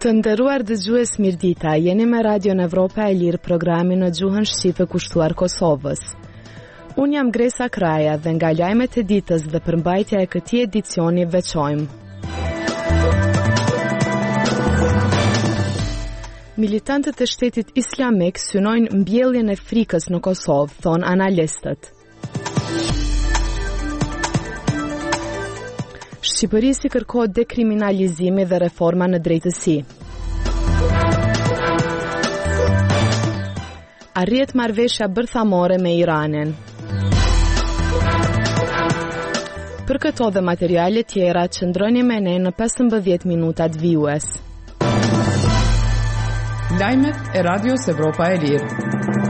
Të nderuar dëgjues, mirëdita, jeni me Radion Evropa e Lirë, programi në gjuhën shqipe kushtuar Kosovës. Unë jam Gresa Kraja dhe nga lajmet e ditës dhe përmbajtja e këtij edicioni veçojmë. Militantët e shtetit islamik synojnë mbjelljen e frikës në Kosovë, thon analistët. Shqipërisi kërkohet dekriminalizimi dhe reforma në drejtësi. Arrihet marrëveshja bërthamore me Iranin. Për këto dhe materiale tjera, qëndroni me ne në 15 minutat vijues. Lajmet e Radios Evropa e Lirë.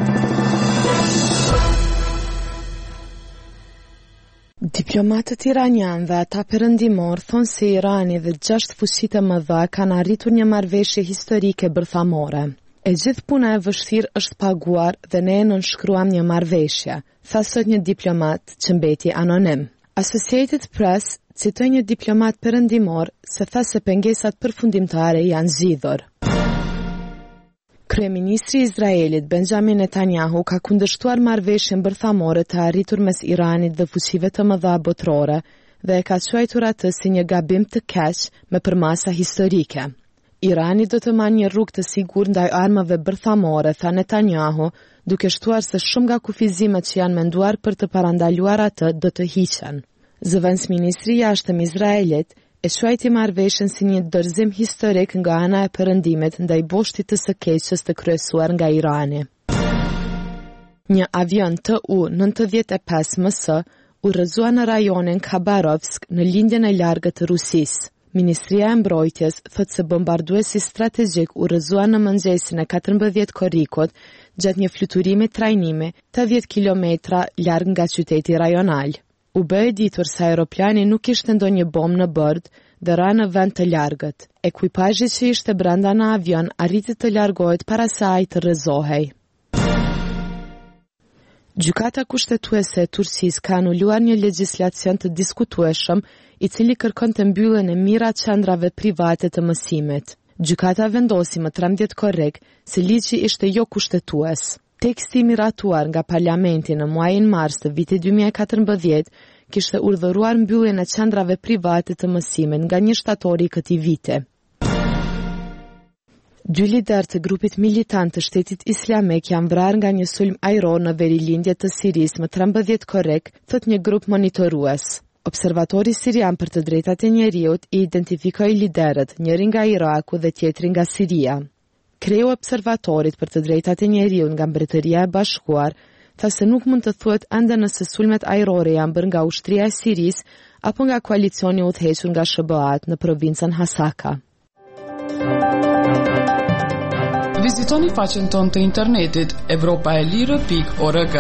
Diplomatët iranian dhe ata perëndimor thonë se Irani dhe 6 fuqitë e mëdha kanë arritur një marrëveshje historike bërthamore. E gjithë puna e vështirë është paguar dhe ne e nënshkruam një marrëveshje, tha sot një diplomat që mbeti anonim. Associated Press citoi një diplomat perëndimor se tha se pengesat përfundimtare janë zgjidhur. Kryeministri i Izraelit Benjamin Netanyahu ka kundërshtuar marrëveshjen bërthamore të arritur mes Iranit dhe fuqive të mëdha botërore dhe e ka quajtur atë si një gabim të keq me përmasa historike. Irani do të marrë një rrugë të sigurt ndaj armëve bërthamore, tha Netanyahu, duke shtuar se shumë nga kufizimet që janë menduar për të parandaluar atë do të hiqen. Zëvendësministri i jashtëm i Izraelit e quajti marrëveshjen si një dorëzim historik nga ana e perëndimit ndaj boshtit të së keqes të kryesuar nga Irani. Një avion Tu-95 MS u rrëzua në rajonin Khabarovsk në lindjen e largët të Rusisë. Ministria e Mbrojtjes thotë se bombarduesi strategjik u rrëzua në mëngjesin e 14 korrikut gjatë një fluturimi trajnimi 80 kilometra larg nga qyteti rajonal. U bë e ditur se aeroplani nuk kishte ndonjë bombë në bord dhe ra në vend të largët. Ekuipazhi që ishte brenda në avion arriti të largohet para se ai të rrëzohej. Gjykata kushtetuese e Turqisë ka anuluar një legjislacion të diskutueshëm i cili kërkon të mbylljen e mijëra qendrave private të mësimit. Gjykata vendosi më 13 korrik se ligji ishte jo kushtetues. Teksti miratuar nga parlamenti në muajin mars të vitit 2014 kishte urdhëruar mbylljen e qendrave private të mësimit nga 1 shtatori i këtij viti. 2 lider të grupit militant të shtetit islamik janë vrarë nga një sulm ajror në verilindje të Sirisë më 13 korrik, thot një grup monitorues. Observatori sirian për të drejtat e njerëzit i identifikoi liderët, njëri nga Iraku dhe tjetri nga Siria. Kreu observatorit për të drejtat e njerëzit nga Mbretëria e Bashkuar tha se nuk mund të thuhet ende nëse sulmet ajrore janë bërë nga ushtria e Sirisë apo nga koalicioni udhëhequr nga SBA-t në provincën Hasaka. Vizitoni faqen tonë të internetit evropaelire.org.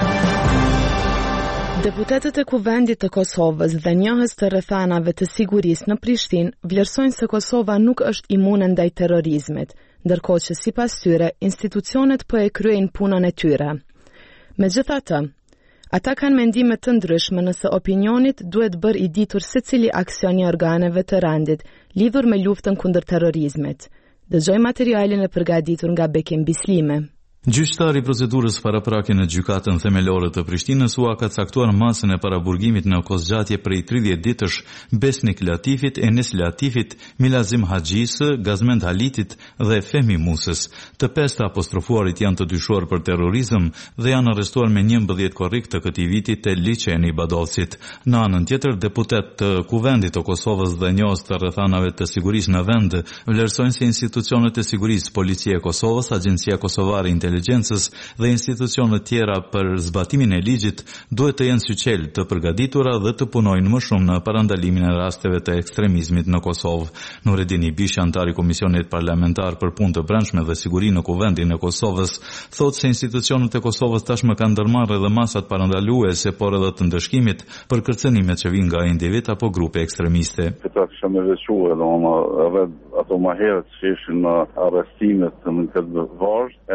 Deputetët e Kuvendit të Kosovës dhe njohës të rrethanave të sigurisë në Prishtinë vlerësojnë se Kosova nuk është imune ndaj terrorizmit, ndërkohë që sipas tyre institucionet po e kryejnë punën e tyre. Megjithatë, ata kanë mendime të ndryshme nëse opinionit duhet bërë i ditur secili aksion i organeve të rendit lidhur me luftën kundër terrorizmit. Dëgjoj materialin e përgatitur nga Bekim Bislime. Gjyqtari i procedurës paraprakje në gjykatën themelore të Prishtinës u ka caktuar masën e paraburgimit në kozgjatje prej 30 ditësh Besnik Latifit, Enes Latifit, Milazim Haxhisë, Gazmend Halitit dhe Fehmi Musës. Të 5 apostrofuarit janë të dyshuar për terrorizëm dhe janë arrestuar me 11 korrik të këtij viti te liçeni i Badolcit. Në anën tjetër, deputet të Kuvendit të Kosovës dhe njohës të rrethanave të sigurisë në vend vlerësojnë se institucionet e sigurisë, Policia e Kosovës, Agjencia Kosovare Inteligjencës dhe institucionet tjera për zbatimin e ligjit duhet të jenë syqel të përgatitura dhe të punojnë më shumë në parandalimin e rasteve të ekstremizmit në Kosovë. Nureddin Ibishi, antari Komisionit Parlamentar për Punë të Brendshme dhe Siguri në Kuvendin e Kosovës, thotë se institucionet e Kosovës tashmë kanë ndërmarrë edhe masat parandaluese, por edhe të ndëshkimit për kërcënimet që vijnë nga individ apo grupe ekstremiste. Këta kisha me veçuar edhe ato më herët që ishin në arrestimet në këtë vargj, edhe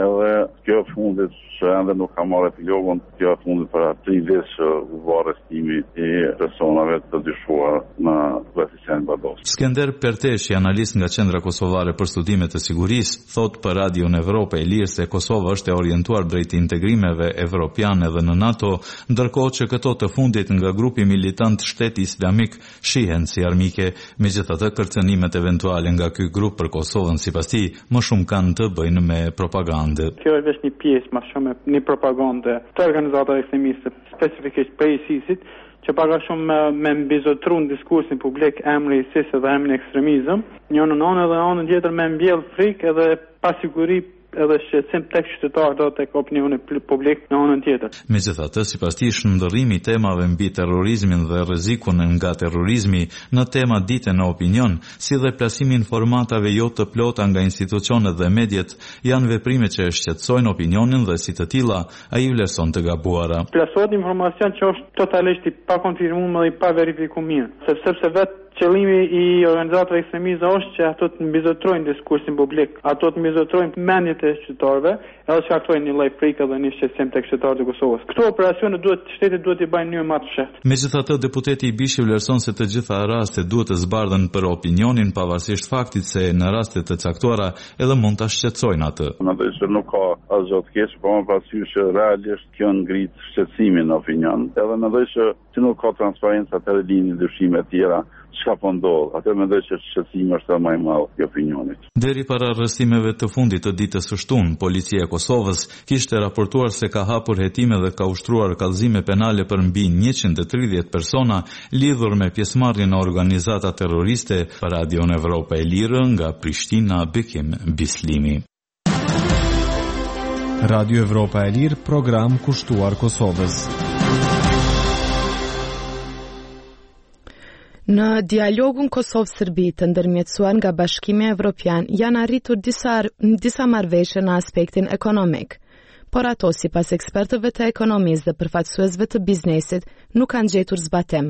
kjo e fundit që ende nuk ka marrë epilogën, kjo e fundit para 3 vjet që u bë arrestimi i personave të dyshuar në koeficient bados. Skender Perteshi, analist nga Qendra Kosovare për Studime të Sigurisë, thot për Radion Evropë e Lirë se Kosova është e orientuar drejt integrimeve evropiane dhe në NATO, ndërkohë që këto të fundit nga grupi militant Shteti Islamik shihen si armike. Megjithatë, kërcënimet eventuale nga ky grup për Kosovën sipas tij më shumë kanë të bëjnë me propagandë. Kjo është vetëm një pjesë më shumë një propagandë të organizatave ekstremiste, specifikisht për ISIS-it, që paga shumë me mbizotru në diskursin publik emri ISIS dhe emri ekstremizëm, një në anë dhe anën tjetër me mbjell frikë edhe pasiguri edhe shqetësim tek qytetarët dhe tek opinioni publik në anën tjetër. Megjithatë, sipas tij, shndërrimi i temave mbi terrorizmin dhe rrezikun nga terrorizmi në tema dite në opinion, si dhe plasimi informatave jo të plota nga institucionet dhe mediat, janë veprime që shqetësojnë opinionin dhe si të tilla ai vlerëson të gabuara. Plasohet informacion që është totalisht i pakonfirmuar dhe i pa verifikuar, sepse vetë qëllimi i organizatave ekstremiste është që ato të mbizotrojnë diskursin publik, ato të mbizotrojnë mendjet e qytetarëve, edhe shkaktojnë një lloj frike dhe një shqetësim tek qytetarët e Kosovës. Këto operacione shteti duhet i bëjnë në mënyrë më të fshehtë. Megjithatë, deputeti i Bishi vlerëson se të gjitha rastet duhet të zbardhen për opinionin pavarësisht faktit se në raste të caktuara edhe mund ta shqetësojnë atë. Natyrisht nuk ka asgjë të keq, por më parasysh që realisht kjo ngrit shqetësimin në opinion. Edhe mendoj që nuk ka transparencë atë linjë dyshime të tjera. Çka po ndodh? Atë mendoj që shqetësimi është më i madh i opinionit. Deri para arrestimeve të fundit të ditës së shtunë, policia e Kosovës kishte raportuar se ka hapur hetime dhe ka ushtruar kallëzime penale për mbi 130 persona lidhur me pjesëmarrjen në organizata terroriste. Për Radion Evropa e Lirë nga Prishtina, Bekim Bislimi. Radio Evropa e Lirë, program kushtuar Kosovës. Në dialogun Kosovë-Serbi të ndërmjetësuar nga Bashkimi Evropian janë arritur disa marrëveshje në aspektin ekonomik, por ato sipas ekspertëve të ekonomisë dhe përfaqësuesve të biznesit nuk kanë gjetur zbatim.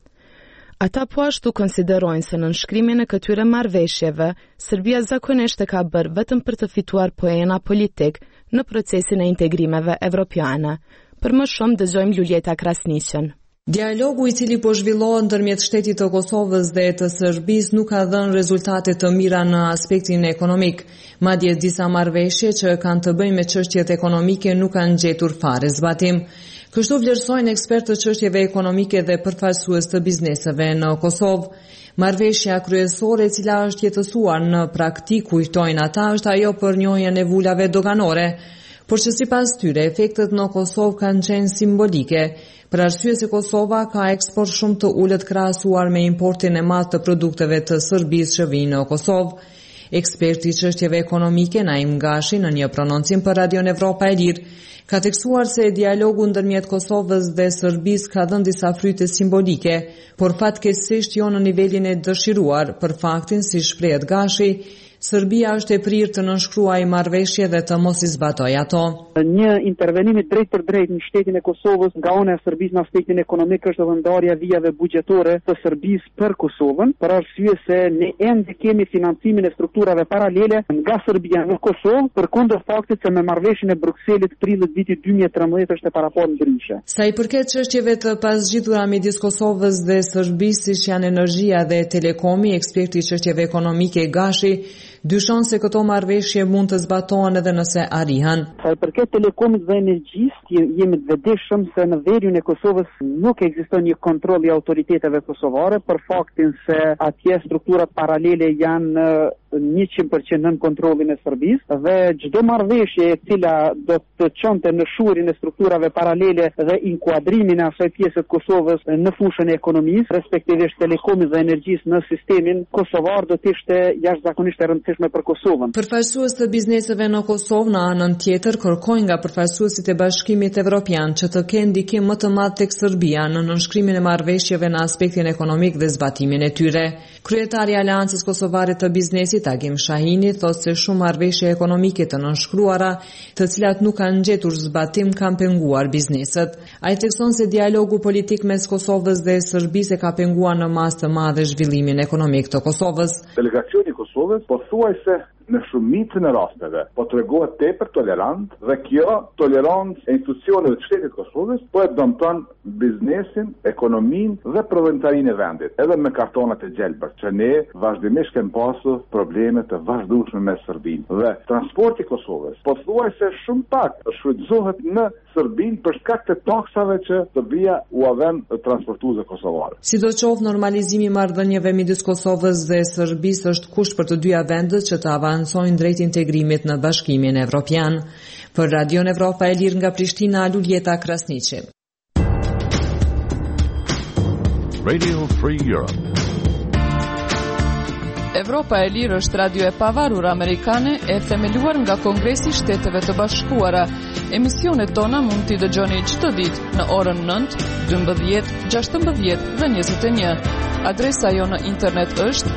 Ata po ashtu konsiderojnë se në nënshkrimin e këtyre marrëveshjeve, Serbia zakonisht e ka bërë vetëm për të fituar poena politik në procesin e integrimeve evropiane. Për më shumë dëgjojmë Luljeta Krasniqen. Dialogu i cili po zhvillohet ndërmjet shtetit të Kosovës dhe të Serbisë nuk ka dhënë rezultate të mira në aspektin ekonomik. Madje disa marrëveshje që kanë të bëjnë me çështjet ekonomike nuk kanë gjetur fare zbatim. Kështu vlerësojnë ekspertë të çështjeve ekonomike dhe përfaqësues të bizneseve në Kosovë. Marrëveshja kryesore e cila është jetësuar në praktik, kujtojnë ata, është ajo për njohjen e vulave doganore, por që sipas tyre efektet në Kosovë kanë qenë simbolike, për arsye se Kosova ka eksport shumë të ulët krahasuar me importin e madh të produkteve të Serbisë që vijnë në Kosovë. Eksperti i çështjeve ekonomike Naim Gashi në një prononcim për Radion Evropa e Lirë ka theksuar se dialogu ndërmjet Kosovës dhe Serbisë ka dhënë disa fryte simbolike, por fatkeqësisht jo në nivelin e dëshiruar, për faktin, si shprehet Gashi, Serbia është e prirë të nënshkruajë marrëveshje dhe të mos i zbatojë ato. Një intervenim drejt për drejt në shtetin e Kosovës nga ana e Serbisë në aspektin ekonomik është edhe ndarja vijave buxhetore të Serbisë për Kosovën, për arsye se ne ende kemi financimin e strukturave paralele nga Serbia në Kosovë, përkundër faktit se me marrëveshjen e Brukselit prillit vitit 2013 është e paraportur ndryshe. Sa i përket çështjeve të pasgjitura midis Kosovës dhe Serbisë, siç janë energjia dhe telekomi, eksperti i çështjeve ekonomike Gashi dyshon se këto marrëveshje mund të zbatohen edhe nëse arrihen. Sa i përket telekomit dhe energjisë, jemi të vetëdijshëm se në veriun e Kosovës nuk ekziston një kontroll i autoriteteve kosovare për faktin se atje strukturat paralele janë 100% nën kontrollin e Serbisë dhe çdo marrëveshje e cila do të çonte në shurin e strukturave paralele dhe inkuadrimin e asaj pjese të Kosovës në fushën e ekonomisë, respektivisht telekomit dhe energjisë në sistemin kosovar, do të ishte jashtëzakonisht e rëndësishme për Kosovën. Përfaqësues të bizneseve në Kosovë në anën tjetër kërkojnë nga përfaqësuesit e Bashkimit Evropian që të kenë ndikim më të madh tek Serbia në nënshkrimin e marrëveshjeve në aspektin ekonomik dhe zbatimin e tyre. Kryetari i Aleancës Kosovare të Biznesit Agim Shahini thotë se shumë marrëveshje ekonomike të nënshkruara, të cilat nuk kanë gjetur zbatim, kanë penguar bizneset. Ai thekson se dialogu politik mes Kosovës dhe Serbisë ka penguar në masë të madhe zhvillimin ekonomik të Kosovës. Delegacioni i Kosovës pothuajse në shumicën e rasteve po tregohet tepër tolerant dhe kjo tolerancë e institucioneve të shtetit Kosovës po e dëmton biznesin, ekonominë dhe prodhimtarinë e vendit, edhe me kartonat e gjelbër, që ne vazhdimisht kemi pasur probleme të vazhdueshme me Serbinë. Dhe transporti i Kosovës pothuajse shumë pak shfrytëzohet në Serbinë për shkak të taksave që Serbia u avën transportuesve kosovarë. Sidoqoftë, normalizimi i marrëdhënieve midis Kosovës dhe Serbisë është kusht për të dyja vendet që të avancojnë drejt integrimit në Bashkimin Evropian. Për Radion Evropa e Lirë nga Prishtina, Luljeta Krasniqi. Radio Free Europe. Evropa e Lirë është radio e pavarur amerikane e themeluar nga Kongresi i Shteteve të Bashkuara. Emisionet tona mund t'i dëgjoni çdo ditë në orën 9, 12, 16 dhe 21. Adresa jo në internet është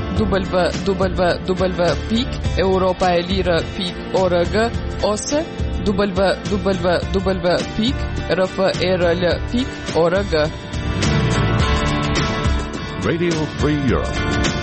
www.europaelire.org ose www.rfrl.org. Radio Free Europe.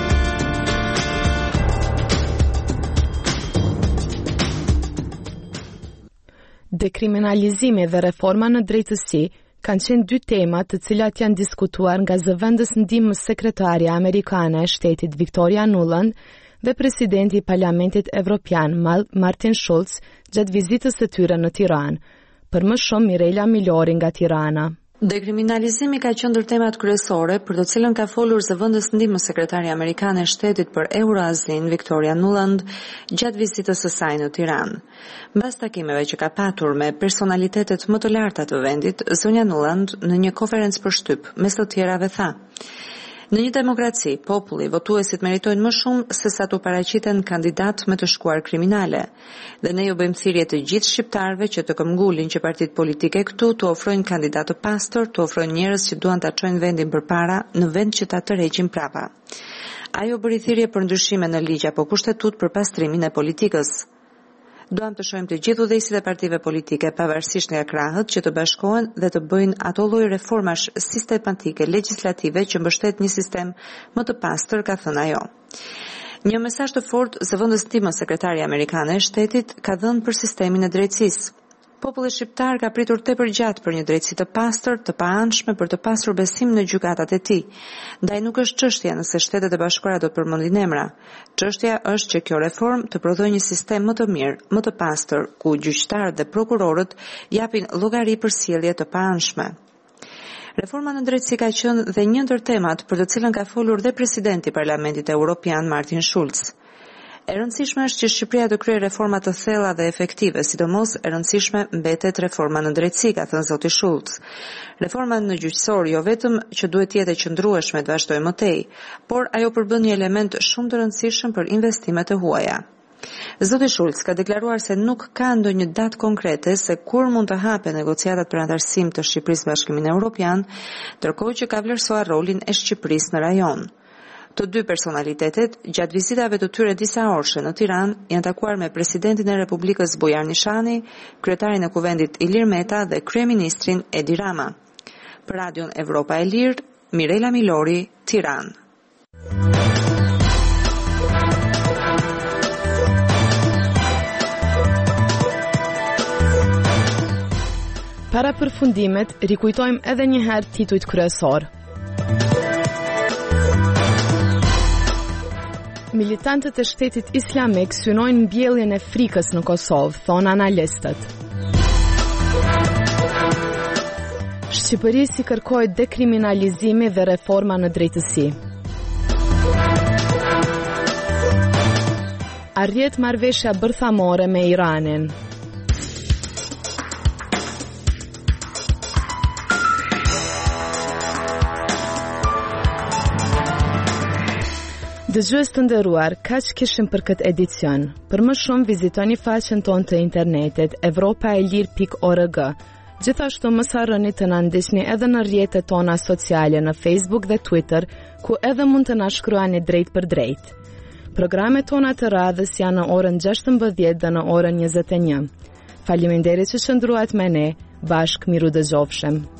Dekriminalizimi dhe reforma në drejtësi kanë qenë dy tema të cilat janë diskutuar nga zëvendës ndihmës sekretarja amerikane e shtetit Victoria Nuland dhe presidenti i Parlamentit Evropian Martin Schulz gjatë vizitës së tyre në Tiranë. Për më shumë, Mirela Milori nga Tirana. Dekriminalizimi ka qenë ndër temat kryesore për të cilën ka folur zëvendës ndihmës sekretare amerikane e shtetit për Euroazin Victoria Nuland gjatë vizitës së saj në Tiranë. Mbas takimeve që ka patur me personalitetet më të larta të vendit, zonja Nuland në një konferencë për shtyp mes të tjerave tha: në një demokraci, populli, votuesit meritojnë më shumë se sa të paraqiten kandidat me të shkuar kriminale. Dhe ne ju bëjmë thirrje të gjithë shqiptarëve që të këmbgulin që partitë politike këtu të ofrojnë kandidat të pastër, të ofrojnë njerëz që duan ta çojnë vendin përpara në vend që ta tërheqin prapa. Ajo bëri thirrje për ndryshime në ligj apo kushtetut për pastrimin e politikës. Duam të shohim të gjithë udhëheqësit e partive politike, pavarësisht nga krahët, që të bashkohen dhe të bëjnë ato lloj reformash sistematike legjislative që mbështet një sistem më të pastër, ka thënë ajo. Një mesazh të fortë zëvendës ndihmës sekretare amerikane e shtetit ka dhënë për sistemin e drejtësisë. Populli shqiptar ka pritur tepër gjatë për një drejtësi të pastër, të paanshme, për të pasur besim në gjykatat e tij. Ndaj nuk është çështja nëse Shtetet e Bashkuara do të përmendin emra. Çështja është që kjo reformë të prodhojë një sistem më të mirë, më të pastër, ku gjyqtarët dhe prokurorët japin llogari për sjellje të paanshme. Reforma në drejtësi ka qenë dhe një ndër temat për të cilën ka folur dhe presidenti i Parlamentit Evropian Martin Schulz. E rëndësishme është që Shqipëria të kryejë reforma të thella dhe efektive, sidomos e rëndësishme mbetet reforma në drejtësi, ka thënë zoti Schulz. Reforma në gjyqësor jo vetëm që duhet të jetë e qëndrueshme të vazhdojë më tej, por ajo përbën një element shumë të rëndësishëm për investimet e huaja. Zoti Schulz ka deklaruar se nuk ka ndonjë datë konkrete se kur mund të hapen negociatat për anëtarësim të Shqipërisë Bashkimin Evropian, ndërkohë që ka vlerësuar rolin e Shqipërisë në rajon. Të dy personalitetet, gjatë vizitave të tyre disa orëshe në Tiranë, janë takuar me presidentin e Republikës Bujar Nishani, kryetarin e Kuvendit Ilir Meta dhe kryeministrin Edi Rama. Për Radion Evropa e Lirë, Mirela Milori, Tiranë. Para përfundimet, rikujtojmë edhe një herë titujt kryesor. Militantët e shtetit islamik synojnë mbjelljen e frikës në Kosovë, thonë analistët. Shqipërisë i kërkohet dekriminalizimi dhe reforma në drejtësi. Arrihet marrëveshja bërthamore me Iranin. Dëgjues të nderuar, kaq kishim për këtë edicion. Për më shumë vizitoni faqen tonë të internetit europaelir.org. Gjithashtu mos harroni të na ndiqni edhe në rrjetet tona sociale në Facebook dhe Twitter, ku edhe mund të na shkruani drejt për drejt. Programet tona të radhës janë në orën 16 dhe në orën 21. Faleminderit që qëndruat me ne, bashkë miru dëgjofshëm.